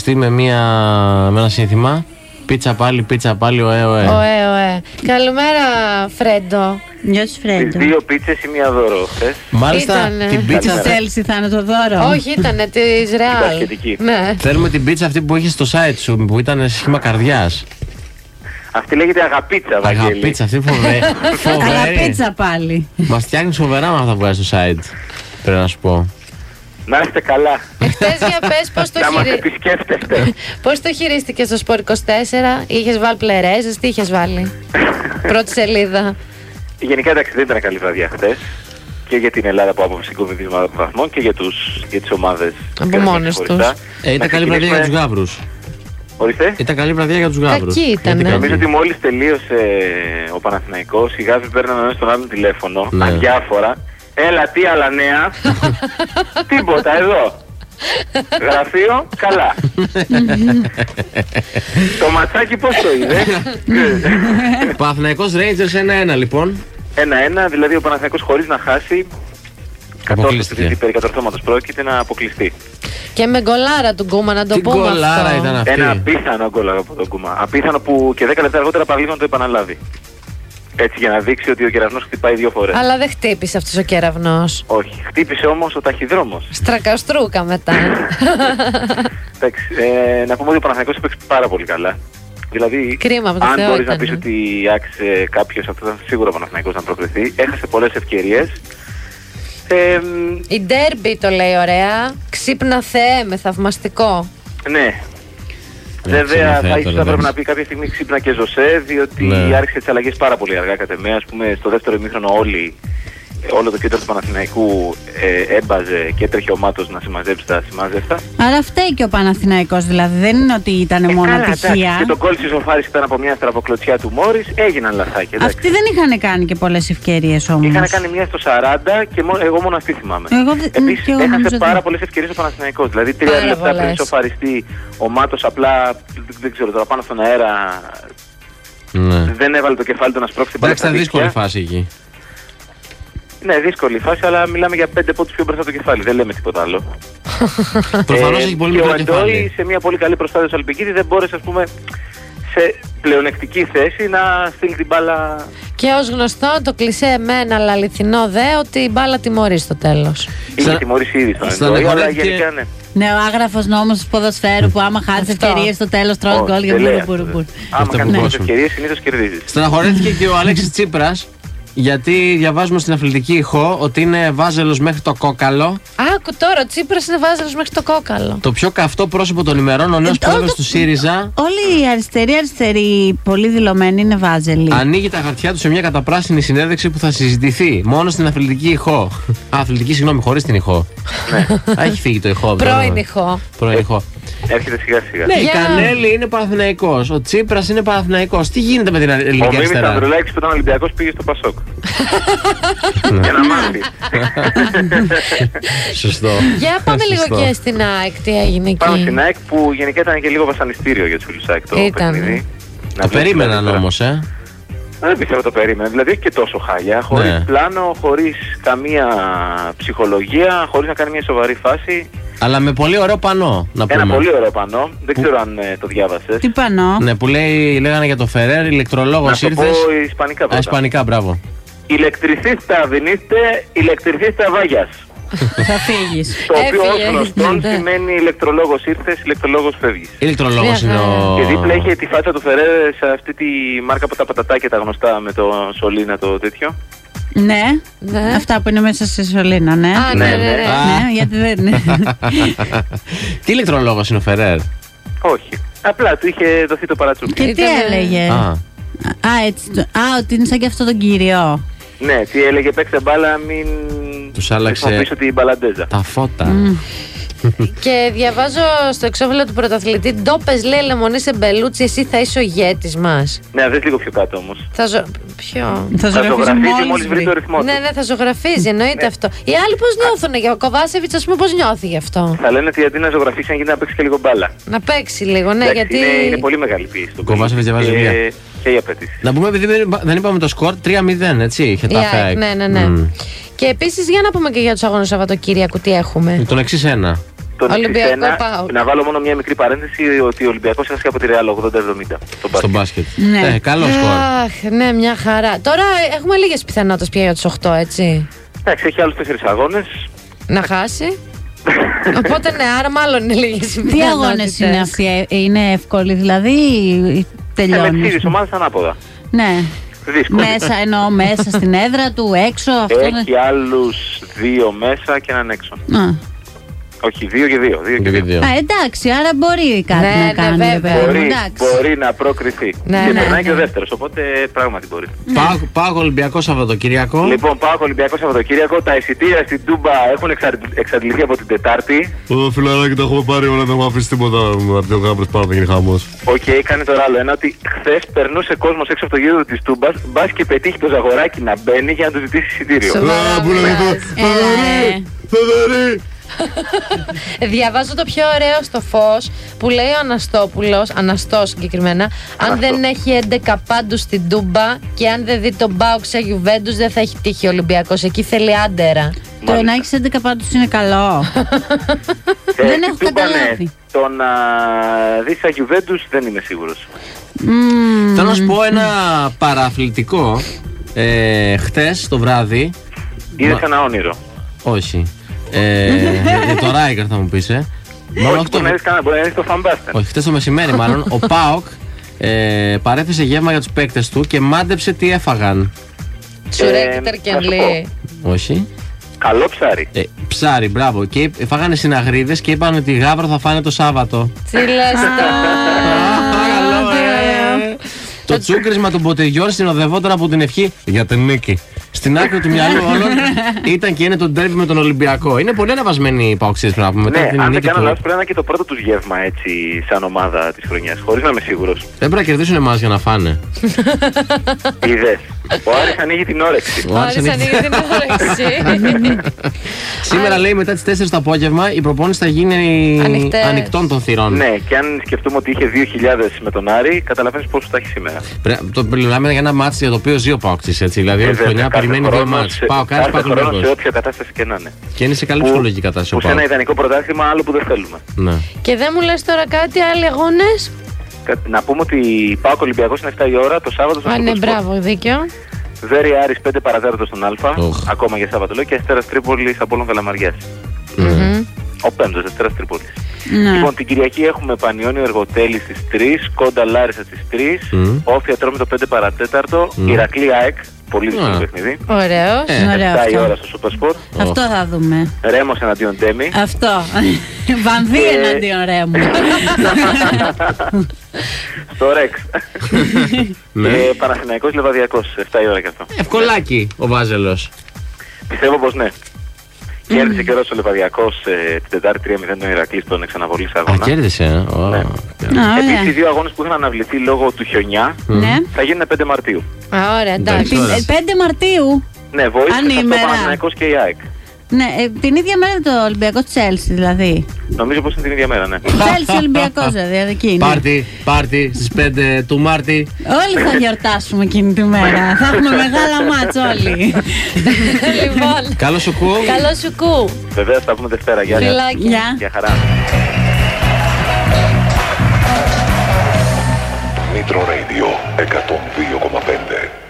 ακουστεί με ένα σύνθημα. Πίτσα πάλι, ωε. Καλημέρα, Φρέντο. Γεια σου, Φρέντο. 2 πίτσες ή 1 δώρο χθες. Μάλιστα, την πίτσα. Θέληση θα είναι το δώρο. Όχι, ήτανε της Ρεάλ. Ναι. Θέλουμε την πίτσα αυτή που είχε στο site σου, που ήταν σε σχήμα καρδιάς. Αυτή λέγεται αγαπίτσα, Βαγγέλη. Αγαπίτσα, αυτή φοβερή. Αγαπίτσα πάλι. Μας φτιάχνεις φοβερά με αυτά που βγάζει στο site. Πρέπει να σου πω. Να είστε καλά. Εχθές για πες πώς το χειρίστηκες στο Σπορ 24. Είχες βάλει πλερέζες, τι είχες βάλει? Πρώτη σελίδα. Γενικά εντάξει, δεν ήταν καλή βραδιά χθες. Και για την Ελλάδα που άποψε συγκομιδίσματα βαθμών και για τις ομάδες. Από μόνες τους. Ήταν καλή βραδιά για τους γάβρους. Ορίστε. Ήταν καλή βραδιά για τους γάβρους. Κακή ήταν. Νομίζω ότι μόλις τελείωσε ο Παναθηναϊκός, οι γάβροι παίρναν ένας τον άλλον τηλέφωνο, αδιάφορα. Έλα, τι άλλα νέα? Τίποτα, εδώ. Γραφείο, καλά. Το ματσάκι πώς το είδε? Παναθηναϊκός Rangers 1-1 λοιπόν. 1-1, δηλαδή ο Παναθηναϊκός χωρίς να χάσει, αποκλείστηκε. περί κατορθώματος πρόκειται να αποκλειστεί. Και με γκολάρα του Γκούμα, να το πούμε αυτό. Τι γκολάρα ήταν αυτή? Ένα απίθανο γκολ από τον Γκούμα. Απίθανο που και 10 λεπτά αργότερα παραλίγο να το επαναλάβει. Έτσι για να δείξει ότι ο κεραυνός χτυπάει 2 φορές. Αλλά δεν χτύπησε αυτός ο κεραυνός. Όχι, χτύπησε όμως ο ταχυδρόμος. Στρακαστρούκα μετά. Εντάξει, να πούμε ότι ο Παναθηναϊκός έπαιξε πάρα πολύ καλά. Δηλαδή, κρίμα, αν μπορείς να πεις ότι άξιζε κάποιος, αυτό ήταν σίγουρα ο Παναθηναϊκός να προκριθεί. Έχασε πολλές ευκαιρίες. Η ντέρμπι το λέει ωραία. Ξύπνα Θεέ, με θαυμαστικό. Ναι. Βέβαια θα πρέπει να πει κάποια στιγμή ξύπνα και Ζωσέ, διότι άρχισε τις αλλαγές πάρα πολύ αργά κατ' εμέ. Ας πούμε στο δεύτερο ημίχρονο όλο το κέντρο του Παναθηναϊκού έμπαζε και έτρεχε ο Μάτος να συμμαζέψει τα συμμάζευτα. Άρα φταίει και ο Παναθηναϊκός, δηλαδή δεν είναι ότι ήταν μόνο ατυχία. Και το γκολ της ισοφάρισης ήταν από μια στραβοκλωτσιά του Μόρις, έγιναν λαθάκια. Αυτοί δεν είχαν κάνει και πολλές ευκαιρίες όμως. Είχαν κάνει μια στο 40 και εγώ μόνο αυτή θυμάμαι. Επίσης έχασε πάρα πολλές ευκαιρίες ο Παναθηναϊκός. Δηλαδή 3 λεπτά πριν ισοφαριστεί ο Μάτος απλά, δεν ξέρω τώρα, πάνω στον αέρα. Δεν έβαλε το κεφάλι του να σπρώξει την μπάλα. Εντάξει, ήταν δύσκολη φάση εκεί. Ναι, δύσκολη φάση, αλλά μιλάμε για 5 πόντους πιο μπροστά το κεφάλι. Δεν λέμε τίποτα άλλο. Προφανώς έχει πολύ μικρό κεφάλι. Και ο Αντόη σε μια πολύ καλή προσπάθεια του Αλπικίδη δεν μπόρεσε, ας πούμε, σε πλεονεκτική θέση να στείλει την μπάλα. Και ως γνωστό το κλισέ εμένα, αλλά αληθινό δε, ότι η μπάλα τιμωρεί στο τέλος. Είχε τιμωρήσει ήδη στον Αντόη, αλλά γενικά ναι. Ναι, ο άγραφος νόμος του ποδοσφαίρου που άμα χάνεις ευκαιρίες στο τέλος τρώνε γκολ για μπουρ. Άμα κάνεις ευκαιρίες συνήθως κερδίζεις. Στεναχωρέθηκε και ο Αλέξης Τσίπρας. Γιατί διαβάζουμε στην αθλητική ηχό ότι είναι βάζελος μέχρι το κόκαλο. Άκου τώρα, ο Τσίπρας είναι βάζελος μέχρι το κόκαλο. Το πιο καυτό πρόσωπο των ημερών, ο νέος πρόεδρος του ΣΥΡΙΖΑ. Όλοι οι αριστεροί πολύ δηλωμένοι είναι βάζελοι. Ανοίγει τα χαρτιά του σε μια καταπράσινη συνέντευξη που θα συζητηθεί μόνο στην αθλητική ηχό. Αθλητική, συγγνώμη, χωρίς την ηχό. Έχει φύγει το ηχό. Πρώην ηχό. Έρχεται σιγά σιγά. Ναι, η Κανέλη είναι Παναθηναϊκός, ο Τσίπρας είναι Παναθηναϊκός. Τι γίνεται με την ελληνική αριστερά? Ο Μίμης Ανδρουλάκης που ήταν Ολυμπιακός πήγε στο Πασόκ. Για να μάθει. Σωστό. Για πάμε λίγο και στην ΑΕΚ, τι έγινε εκεί. Πάμε στην ΑΕΚ που γενικά ήταν και λίγο βασανιστήριο για τους φίλους ΑΕΚ το παιχνίδι. Το περίμεναν όμως, Δεν πιστεύω το περίμενα, δηλαδή όχι και τόσο χάλια, χωρίς πλάνο, χωρίς καμία ψυχολογία, χωρίς να κάνει μια σοβαρή φάση. Αλλά με πολύ ωραίο πανό, να πούμε. Ένα πολύ ωραίο πανό, δεν ξέρω αν το διάβασες. Τι πανό? Ναι, που λέγανε για το Φερέρ, ηλεκτρολόγος ήρθες. Να το πω ισπανικά πρώτα. Ισπανικά, μπράβο. Ηλεκτρισίστα βινίστε, ηλεκτρισίστα βάγιας. Θα φύγεις. Το οποίο ως γνωστόν σημαίνει ηλεκτρολόγος ήρθες, ηλεκτρολόγος φεύγεις. Ηλεκτρολόγος είναι ο... Και δίπλα είχε τη φάτσα του Φερέρ σε αυτή τη μάρκα από τα πατατάκια τα γνωστά με το σωλήνα το τέτοιο. Ναι, αυτά που είναι μέσα σε σωλήνα, ναι. Ναι, γιατί δεν είναι. Τι ηλεκτρολόγος είναι ο Φερέρ? Όχι, απλά του είχε δοθεί το παρατσούκι. Και τι έλεγε? Ότι είναι σαν και αυτό τον κύριο. Ναι, τι έλεγε, παίξτε μπάλα, μην τους άλλαξε πίσω την μπαλαντέζα. Τα φώτα. Και διαβάζω στο εξώφυλλο του πρωταθλητή, ντόπες λέει Λεμονή σε Μπελούτσι, εσύ θα είσαι ο ηγέτης μας. Ναι, δες λίγο πιο κάτω όμως. Ποιο? Θα ζωγραφίζει μόλις βρει το ρυθμό του. Ναι, θα ζωγραφίζει, εννοείται αυτό. Οι άλλοι πώς νιώθουνε, ο Κοβάσεβιτς ας πούμε πώς νιώθει γι' αυτό? Θα λένε ότι αντί να ζωγραφίσει, αν γίνει να παίξει και λίγο μπάλα. Να παίξει λίγο, ναι, γιατί. Είναι πολύ μεγάλη πίεση. Ο Κοβάσεβιτς διαβάζει βία. Και οι απαιτήσεις. Να πούμε, επειδή δεν είπαμε το σκορ, 3-0, έτσι, είχε τα ΦΕΑΚ. Ναι. Και επίσης για να πούμε και για τους αγώνες Σαββατοκύριακου τι έχουμε. Τον εξής ένα. Να βάλω μόνο μια μικρή παρένθεση ότι ο Ολυμπιακός έχασε από τη Ρεάλ 80-70 στο μπάσκετ. Ναι, καλό σκορ. Ναι, μια χαρά. Τώρα έχουμε λίγες πιθανότητες πια για τους 8, έτσι. Εντάξει, έχει άλλους 4 αγώνες. Να χάσει. Οπότε ναι, άρα μάλλον είναι λίγες οι πιθανότητες. Τι αγώνες είναι αυτοί, είναι εύκολοι δηλαδή ή τελειώνουν? Με τις ομάδες ανάποδα. Ναι. Δύσκολη. Μέσα εννοώ, μέσα στην έδρα του, έξω. Αυτό έχει άλλους 2 μέσα και έναν έξω. Όχι, 2 και 2. Εντάξει, άρα μπορεί κάτι να κάνει. Μπορεί να προκριθεί. Και περνάει και ο δεύτερος, οπότε πράγματι μπορεί. Πάω Ολυμπιακό Σαββατοκύριακο. Λοιπόν, πάω Ολυμπιακό Σαββατοκύριακο. Τα εισιτήρια στην Τούμπα έχουν εξαντληθεί από την Τετάρτη. Φιλαράκι, τα έχουμε πάρει όλα, δεν μου αφήσει τίποτα. Από το γάμπρος πάνω να γίνει χαμός. Οκ, κάνει τώρα άλλο ένα ότι χθες περνούσε κόσμος έξω από το γήπεδο της Τούμπας. Μπας και πετύχει το Ζαγοράκι να μπαίνει για να του ζητήσει εισιτήριο. Διαβάζω το πιο ωραίο στο Φως που λέει ο Αναστόπουλος, Αναστός συγκεκριμένα, αν δεν έχει 11 πάντους στην Τούμπα και αν δεν δει τον ΠΑΟΚ σε Γιουβέντους δεν θα έχει τύχει ο Ολυμπιακός. Εκεί θέλει άντερα. Το να έχεις 11 πάντους είναι καλό. Δεν έχω καταλάβει. Το να δεις σε Γιουβέντους δεν είμαι σίγουρος. Θέλω να σου πω ένα παραθλητικό. Χτες το βράδυ. Είδες ένα όνειρο? Όχι. Για το Ράικαρ θα μου πεις, Όχι, μπορεί να δεις το Φαμπάστερ. Όχι, χτες το μεσημέρι μάλλον, ο ΠΑΟΚ παρέθεσε γεύμα για τους παίκτες του και μάντεψε τι έφαγαν. Τσουρέκι τερκενλί. Όχι. Καλό ψάρι. Ψάρι, μπράβο. Και φάγανε συναγρίδες και είπαν ότι γάβρο θα φάνε το Σάββατο. Τι λες Το τσούκρισμα του μποτεγιών συνοδευόταν από την ευχή για την νίκη. Στην άκρη του μυαλού όλων ήταν και είναι το ντέρμπι με τον Ολυμπιακό. Είναι πολύ αναβασμένοι οι παοξίδες πρέπει να πούμε. Ναι, αν δεν κάνω λάθος πρέπει να είναι και το πρώτο τους γεύμα έτσι σαν ομάδα της χρονιάς, χωρίς να είμαι σίγουρος. Δεν πρέπει να κερδίσουν εμάς για να φάνε. Είδες. Ο Άρης ανοίγει την όρεξη. Σήμερα λέει μετά τις 4 το απόγευμα η προπόνηση θα γίνει ανοιχτών των θυρών. Ναι, και αν σκεφτούμε ότι είχε 2.000 με τον Άρη, καταλαβαίνεις πόσο θα έχει σήμερα. Το μιλάμε για ένα μάτς για το οποίο ζει ο Παοξής, έτσι. Δηλαδή όλη τη χρονιά περιμένει 2 μάτς. Κάθε χρόνο σε όποια κατάσταση και να είναι. Και είναι σε καλή ψυχολογική κατάσταση. Που σε ένα ιδανικό πρωτάθλημα, άλλο που δεν θέλουμε. Και δεν μου λες τώρα κάτι, άλλοι αγώνες? Να πούμε ότι η ΠΑΟΚ Ολυμπιακός είναι 7 η ώρα το Σάββατο στο ναι, μπράβο, δίκιο. Βέρη Άρης 5 παρατέταρτο στον Α, ακόμα για Σάββατο λέω, και Αστέρας Τρίπολης Απόλλων Καλαμαριάς. Ο πέμπτος Αστέρας Τρίπολης. Λοιπόν, την Κυριακή έχουμε Πανιόνιο Εργοτέλη στις 3, Κόντα Λάρισα στις 3, Όφη Ατρόμητο 5 παρατέταρτο, Ηρακλή ΑΕΚ, πολύ δύσκολο παιχνίδι. Ωραίο. 7 η ώρα στο Super Sport. Αυτό θα δούμε. Ρέμος εναντίον Ντέμι. Αυτό. Βανδύ εναντίον Ρέμου. Στο Ρεξ. Και Παναθηναϊκός Λεβαδιακός, 7 η ώρα και αυτό. Ευκολάκι ο Βάζελος. Πιστεύω πως ναι. Κέρδισε και ο Λεβαδιακός την Τετάρτη 3-0 τον Ηρακλή στον εξαναβολής αγώνα. Κέρδισε, Επίσης οι δύο αγώνες που είχαν αναβληθεί λόγω του χιονιά θα γίνουν 5 Μαρτίου. Ωραία, εντάξει. 5 Μαρτίου. Ναι, βοήθησε αυτό ο Παναθηναϊκός και η ΑΕΚ. Ναι, την ίδια μέρα το Ολυμπιακό Τσέλσι δηλαδή. Νομίζω πως είναι την ίδια μέρα, ναι. Τσέλσι Ολυμπιακός δηλαδή, εκεί είναι. Πάρτι στις 5 του Μάρτη. Όλοι θα γιορτάσουμε εκείνη τη μέρα. Θα έχουμε μεγάλα μάτς όλοι. Λοιπόν. Καλό σου κου. Καλό σου κου. Βεβαίως θα πούμε Δευτέρα. Γεια. Γεια χαρά. Nitro Radio 102,5